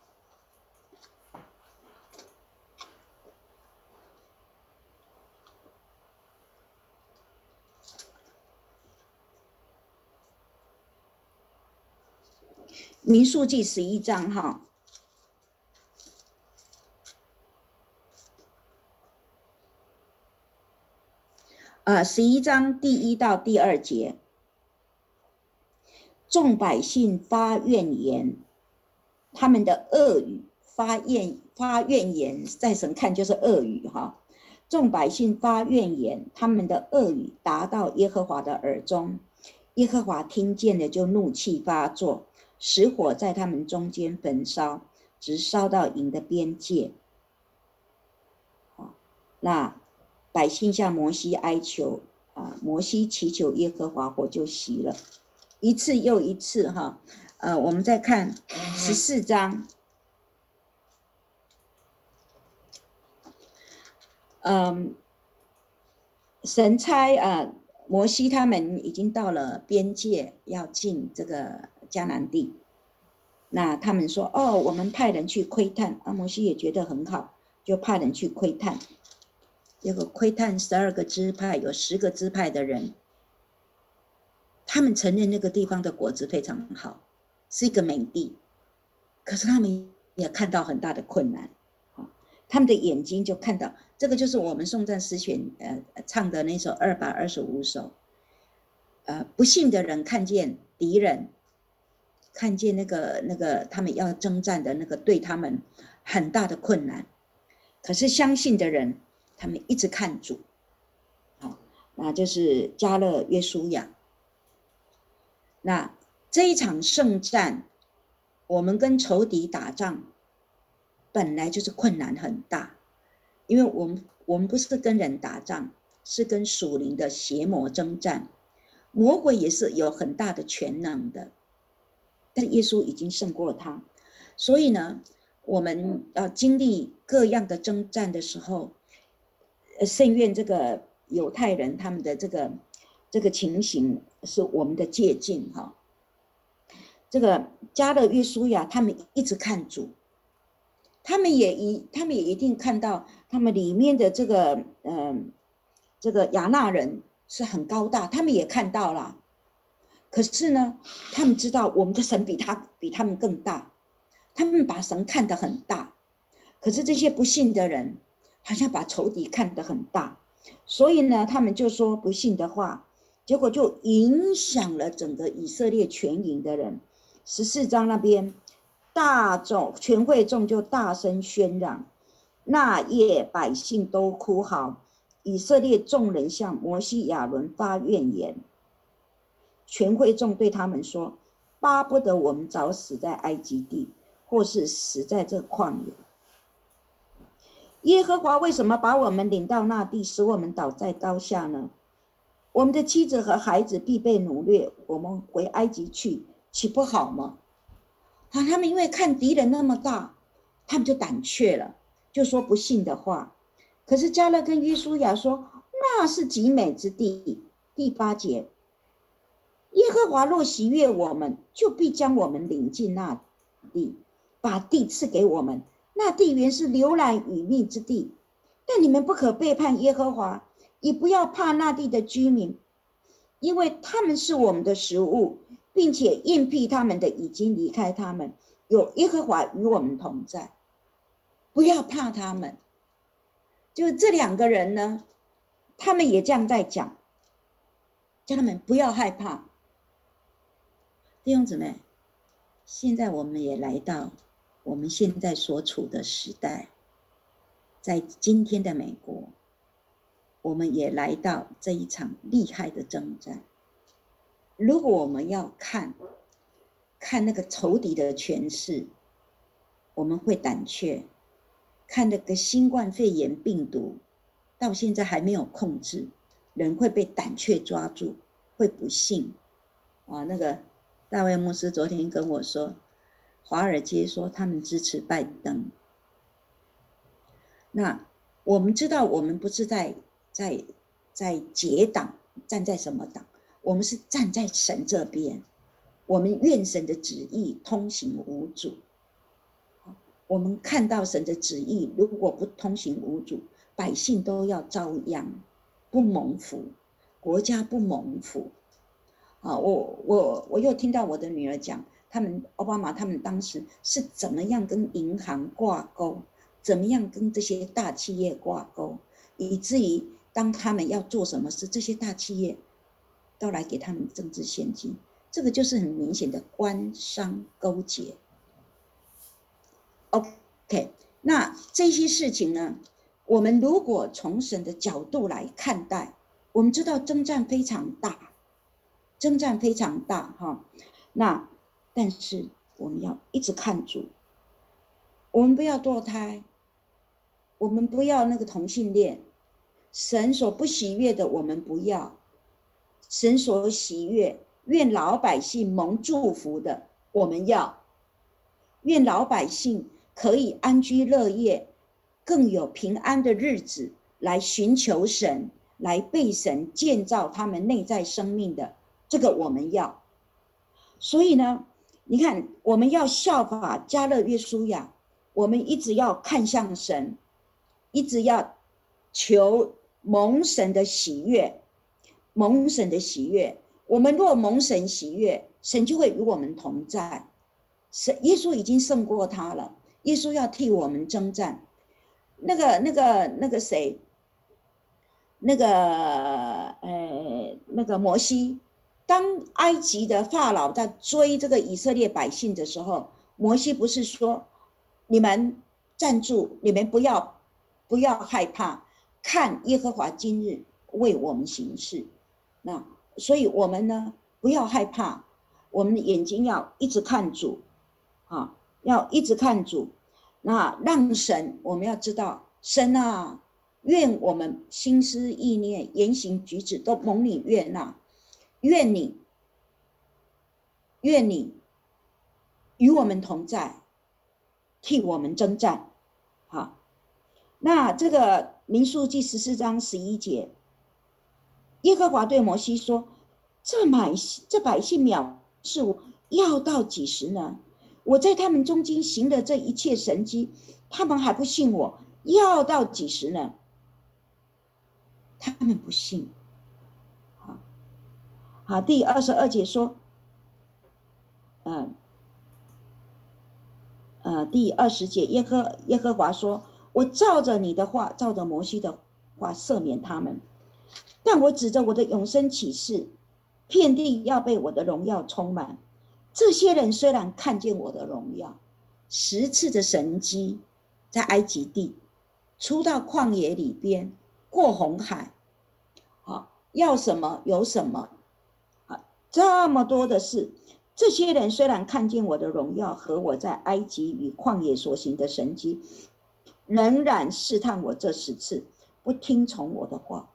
民数记十一章哈，呃，十一章第一到第二节，众百姓发怨言，他们的恶语发怨发怨言，在神看就是恶语哈。众百姓发怨言，他们的恶语达到耶和华的耳中，耶和华听见了就怒气发作，使火在他们中间焚烧，直烧到营的边界。那百姓向摩西哀求啊，摩西祈求耶和华，火就熄了，一次又一次哈。呃，我们再看十四章，嗯，神差啊，摩西他们已经到了边界，要进这个迦南地。那他们说，哦，我们派人去窥探啊，摩西也觉得很好，就派人去窥探。结果窥探十二个支派，有十个支派的人，他们承认那个地方的果子非常好，是一个美地，可是他们也看到很大的困难，他们的眼睛就看到，这个就是我们颂赞诗选呃唱的那首二百二十五首，呃，不信的人看见敌人，看见那个那个他们要征战的那个对他们很大的困难，可是相信的人，他们一直看主，好，那就是迦勒约书亚。那这一场圣战，我们跟仇敌打仗，本来就是困难很大，因为我们我们不是跟人打仗，是跟属灵的邪魔征战，魔鬼也是有很大的权能的，但耶稣已经胜过他，所以呢，我们要经历各样的征战的时候，圣愿这个犹太人他们的这个这个情形是我们的借鉴哈。这个迦勒约书亚他们一直看主，他们也一他们也一定看到他们里面的这个呃这个亚纳人是很高大，他们也看到了，可是呢，他们知道我们的神比他比他们更大，他们把神看得很大，可是这些不信的人好像把仇敌看得很大，所以呢，他们就说不信的话， 结果就影响了整个以色列全营的人。十四章那边，大众全会众就大声喧嚷，那夜百姓都哭嚎，以色列众人向摩西亚伦发怨言。全会众对他们说，巴不得我们早死在埃及地，或是死在这旷野。耶和华为什么把我们领到那地，使我们倒在刀下呢？我们的妻子和孩子必被掳掠，我们回埃及去，岂不好吗？啊，他们因为看敌人那么大，他们就胆怯了，就说不信的话。可是迦勒跟约书亚说，那是极美之地。第八节，耶和华若喜悦我们，就必将我们领进那地，把地赐给我们。那地原是流奶与蜜之地，但你们不可背叛耶和华，也不要怕那地的居民，因为他们是我们的食物，并且厌僻他们的已经离开他们，有耶和华与我们同在，不要怕他们。就这两个人呢，他们也这样在讲，叫他们不要害怕。弟兄姊妹，现在我们也来到我们现在所处的时代，在今天的美国，我们也来到这一场厉害的征战。如果我们要看看那个仇敌的权势，我们会胆怯；看那个新冠肺炎病毒到现在还没有控制，人会被胆怯抓住，会不信。啊，那个大卫牧师昨天跟我说，华尔街说他们支持拜登。那我们知道，我们不是在在在结党，站在什么党？我们是站在神这边。我们愿神的旨意通行无阻。我们看到神的旨意，如果不通行无阻，百姓都要遭殃，不蒙福，国家不蒙福。啊，我我我又听到我的女儿讲，他们奥巴马他们当时是怎么样跟银行挂钩，怎么样跟这些大企业挂钩，以至于当他们要做什么事，这些大企业都来给他们政治献金，这个就是很明显的官商勾结。OK， 那这些事情呢，我们如果从神的角度来看待，我们知道征战非常大。征战非常大哈，那但是我们要一直看主，我们不要堕胎，我们不要那个同性恋，神所不喜悦的我们不要，神所喜悦愿老百姓蒙祝福的我们要，愿老百姓可以安居乐业，更有平安的日子来寻求神，来被神建造他们内在生命的。这个我们要，所以呢，你看，我们要效法迦勒约书亚，我们一直要看向神，一直要求蒙神的喜悦，蒙神的喜悦。我们若蒙神喜悦，神就会与我们同在。神耶稣已经胜过他了，耶稣要替我们征战。那个、那个、那个谁，那个呃，那个摩西。当埃及的法老在追这个以色列百姓的时候，摩西不是说，你们站住，你们不要不要害怕，看耶和华今日为我们行事。那所以我们呢，不要害怕，我们的眼睛要一直看主啊，要一直看主。那让神，我们要知道，神啊，愿我们心思意念言行举止都蒙你悦纳，愿你愿你与我们同在，替我们征战。好，那这个民数记十四章十一节，耶和华对摩西说，这百这百姓藐视我，要到几时呢？我在他们中间行的这一切神迹，他们还不信我，要到几时呢？他们不信。好，好，第二十二节说，呃呃，第二十节，耶和耶和华说，我照着你的话，照着摩西的话赦免他们。 但我指着我的永生启示，遍地要被我的荣耀充满。这些人虽然看见我的荣耀，十次的神迹，在埃及地，出到旷野里边，过红海，好，要什么有什么，好，这么多的事。这些人虽然看见我的荣耀和我在埃及与旷野所行的神迹，仍然试探我这十次，不听从我的话，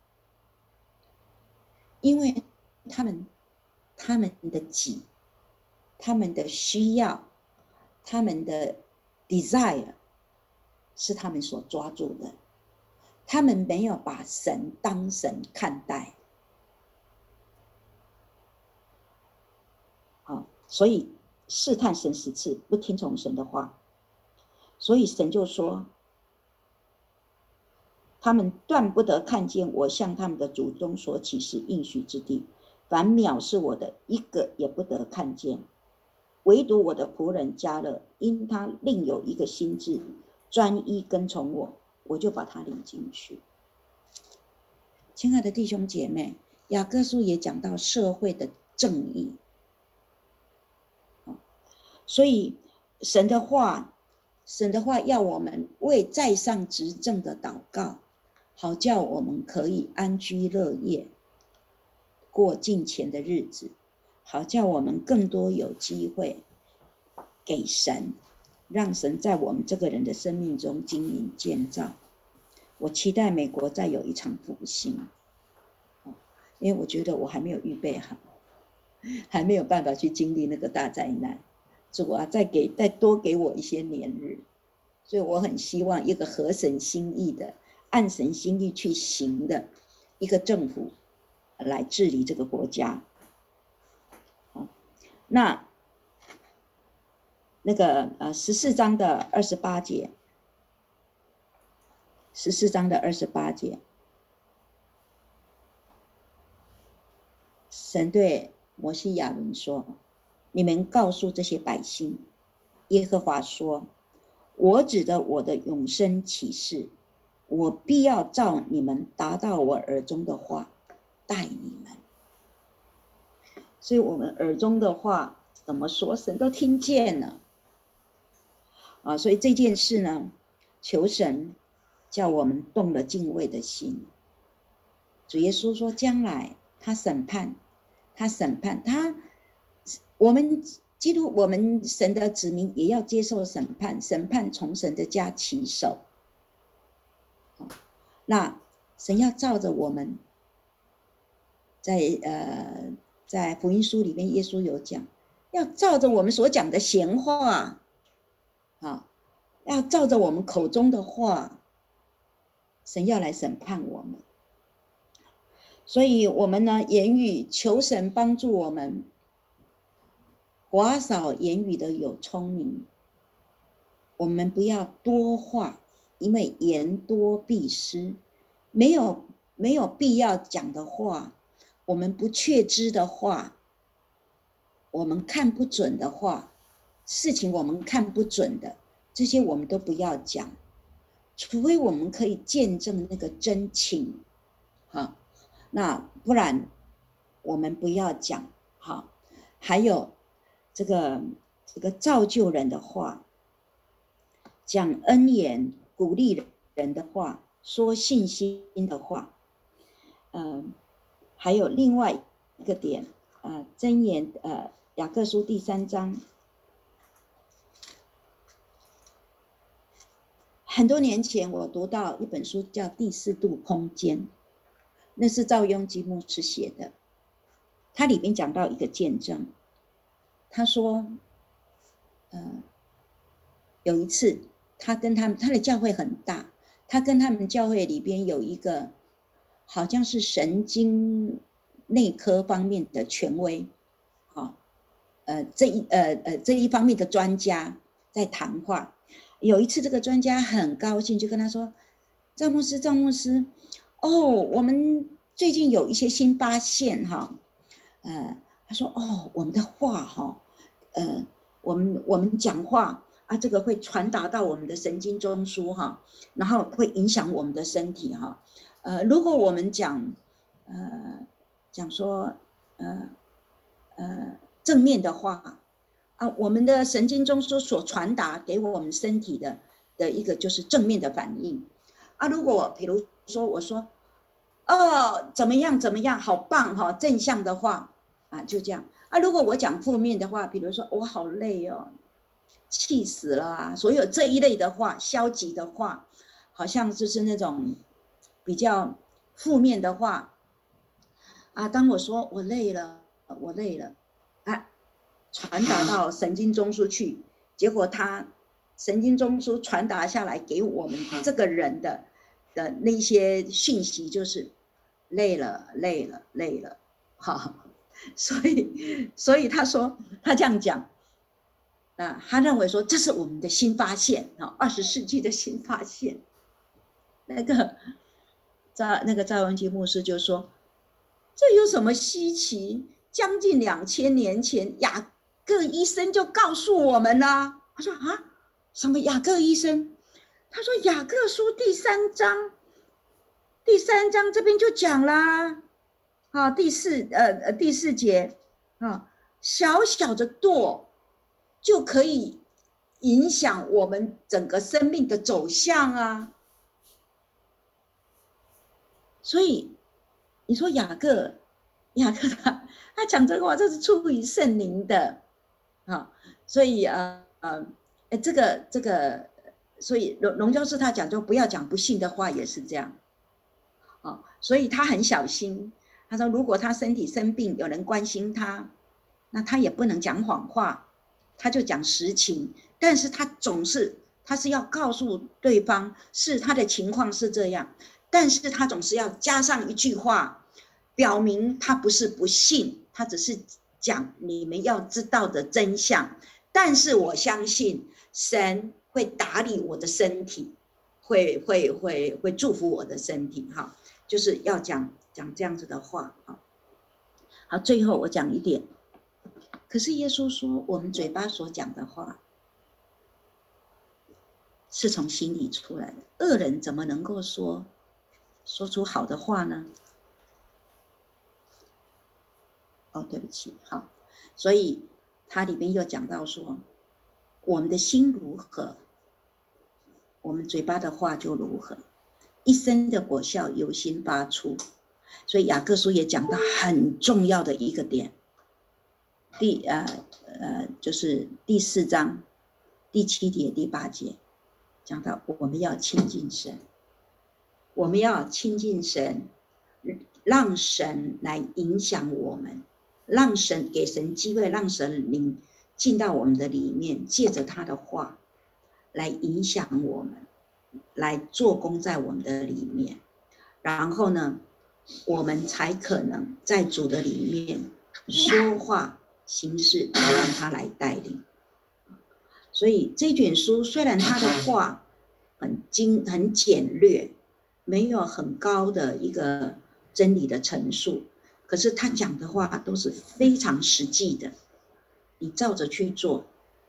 因为他们他们的己，他们的需要，他们的 desire 是他们所抓住的，他们没有把神当神看待。好，所以试探神十次，不听从神的话，所以神就说，他们断不得看见我向他们的祖宗所启示应许之地，凡藐视我的，一个也不得看见。唯独我的仆人迦勒，因他另有一个心志，专一跟从我，我就把他领进去。亲爱的弟兄姐妹，雅各书也讲到社会的正义，所以神的话，神的话要我们为在上执政的祷告，好叫我们可以安居乐业，过敬虔的日子，好叫我们更多有机会给神，让神在我们这个人的生命中经营建造。我期待美国再有一场复兴，因为我觉得我还没有预备好，还没有办法去经历那个大灾难。主啊，再给再多给我一些年日，所以我很希望一个合神心意的、按神心意去行的一个政府来治理这个国家。那那个呃十四章的二十八节，十四章的二十八节，神对摩西亚伦说，你们告诉这些百姓，耶和华说，我指着我的永生启示，我必要照你们达到我耳中的话待你们。所以我们耳中的话怎么说，神都听见了啊！所以这件事呢，求神叫我们动了敬畏的心。主耶稣说，将来他审判，他审判他，我们基督，我们神的子民也要接受审判，审判从神的家起手。那神要照着我们在呃在福音书里面，耶稣有讲，要照着我们所讲的闲话，啊，要照着我们口中的话，神要来审判我们。所以我们呢，言语求神帮助我们，寡少言语的有聪明。我们不要多话，因为言多必失。没有没有必要讲的话，我们不确知的话，我们看不准的话，事情我们看不准的，这些我们都不要讲，除非我们可以见证那个真情，好，那不然我们不要讲。好，还有这个这个造就人的话，讲恩言鼓励人的话，说信心的话，嗯，还有另外一个点，呃，箴言，呃，雅各书第三章，很多年前我读到一本书叫《第四度空间》，那是赵雍基牧师写的，他里面讲到一个见证，他说，呃，有一次他跟他们，他的教会很大，他跟他们教会里边有一个好像是神经内科方面的权威，好，呃，这一呃呃这一方面的专家在谈话。有一次，这个专家很高兴，就跟他说：“赵牧师，赵牧师，哦，我们最近有一些新发现哈，呃，他说哦，我们的话哈，呃，我们我们讲话啊，这个会传达到我们的神经中枢哈，然后会影响我们的身体哈。 呃，如果我们讲呃讲说呃呃正面的话啊，我们的神经中枢所传达给我们身体的的一个就是正面的反应啊。如果比如说我说哦怎么样怎么样好棒哈、哦，正向的话啊就这样啊。如果我讲负面的话，比如说我好累哦，气死了啊，所有这一类的话，消极的话，好像就是那种比较负面的话啊。当我说我累了，我累了啊，传达到神经中枢去，结果它神经中枢传达下来给我们这个人的的那些讯息就是累了，累了，累了，好，所以所以他说他这样讲啊，他认为说这是我们的新发现啊，二十世纪的新发现。那个赵那个赵文基牧师就说，这有什么稀奇？将近两千年前，雅各医生就告诉我们啦。他说啊，什么雅各医生？他说雅各书第三章，第三章这边就讲啦，啊，第四呃呃第四节啊，小小的舵就可以影响我们整个生命的走向啊。所以你说雅各，雅各他他讲这个话，这是出于圣灵的啊。所以呃呃，这个这个，所以龙龙教师他讲就不要讲不幸的话，也是这样啊。所以他很小心，他说如果他身体生病，有人关心他，那他也不能讲谎话，他就讲实情。但是他总是他是要告诉对方是他的情况是这样。但是他总是要加上一句话，表明他不是不信，他只是讲你们要知道的真相。但是我相信神会打理我的身体，会会会会祝福我的身体，哈，就是要讲讲这样子的话，哈。好，最后我讲一点，可是耶稣说，我们嘴巴所讲的话是从心里出来的，恶人怎么能够说？说出好的话呢？哦，对不起，好，所以它里面又讲到说，我们的心如何，我们嘴巴的话就如何，一生的果效由心发出。所以雅各书也讲到很重要的一个点，第呃呃就是第四章第七节第八节讲到我们要亲近神。我们要亲近神，让神来影响我们，让神给神机会，让神灵进到我们的里面，借着他的话来影响我们，来做工在我们的里面。然后呢，我们才可能在主的里面说话行事，让他来带领。所以这卷书虽然他的话很精很简略，没有很高的一个真理的陈述，可是他讲的话都是非常实际的，你照着去做。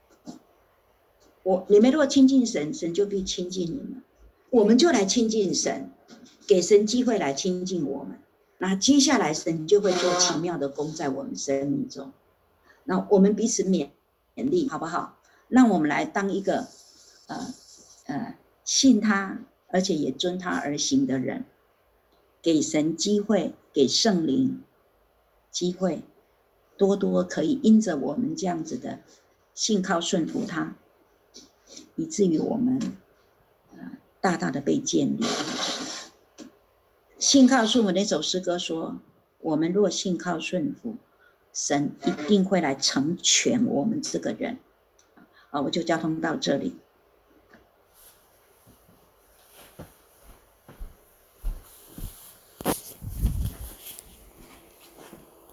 我你们如果亲近神，神就必亲近你们，我们就来亲近神，给神机会来亲近我们，那接下来神就会做奇妙的工在我们生命中。那我们彼此勉励，好不好？让我们来当一个呃呃信他而且也遵他而行的人，给神机会，给圣灵机会，多多可以因着我们这样子的信靠顺服他，以至于我们、呃、大大的被建立。信靠顺服那首诗歌说，我们若信靠顺服，神一定会来成全我们这个人。好，我就交通到这里。